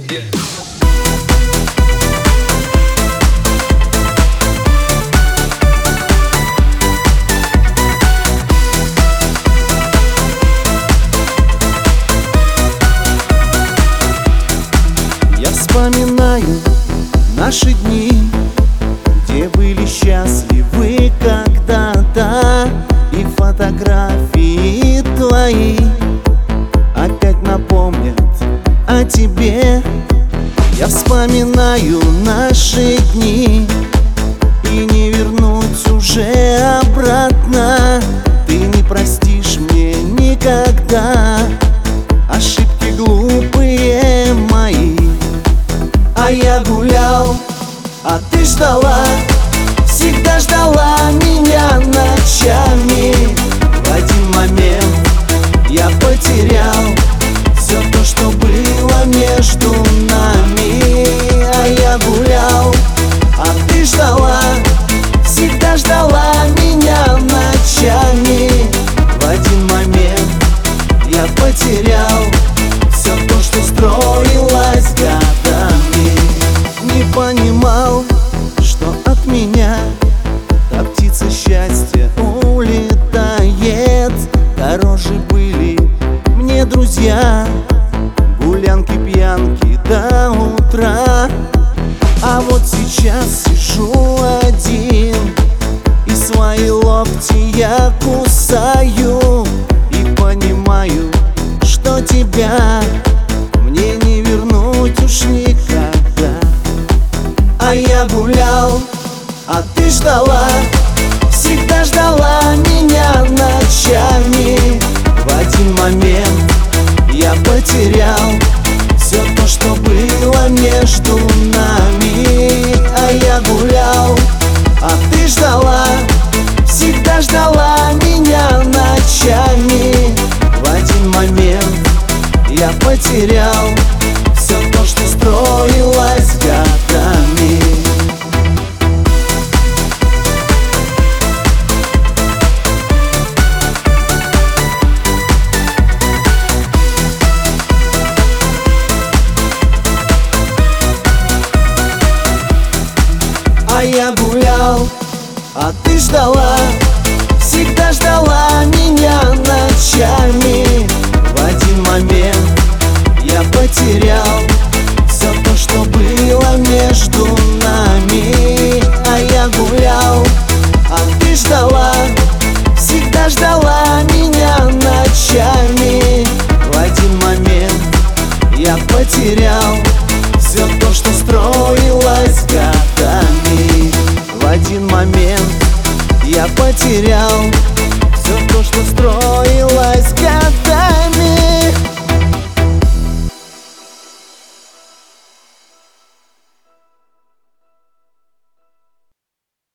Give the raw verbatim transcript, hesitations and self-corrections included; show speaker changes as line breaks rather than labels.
Я вспоминаю наши дни, где были счастливы когда-то, и фотографии твои опять напомнят о тебе. Я вспоминаю наши дни, и не вернуть уже обратно. Ты не простишь мне никогда ошибки глупые мои. А я гулял, а ты ждала, всегда ждала меня ночами. В один момент я потерял все то, что было между нами. А я гулял, а ты ждала, всегда ждала меня ночами. В один момент я потерял все то, что строилось годами. Не понимал, что от меня та птица счастья улетает. Дороже были мне друзья, гулянки, пьянки до утра. А вот сейчас сижу один, и свои локти я кусаю, и понимаю, что тебя мне не вернуть уж никогда. А я гулял, а ты ждала, всегда ждала меня ночами. В один момент я потерял все то, что было между нами. А я гулял, а ты ждала, всегда ждала меня ночами. В один момент я потерял все то, что строилось годами. А я гулял, а ты ждала, всегда ждала меня ночами. В один момент я потерял все то, что было между нами. А я гулял, а ты ждала, всегда ждала меня ночами. В один момент я потерял все то, что строилось годами. В один момент я потерял все то, что строилось годами.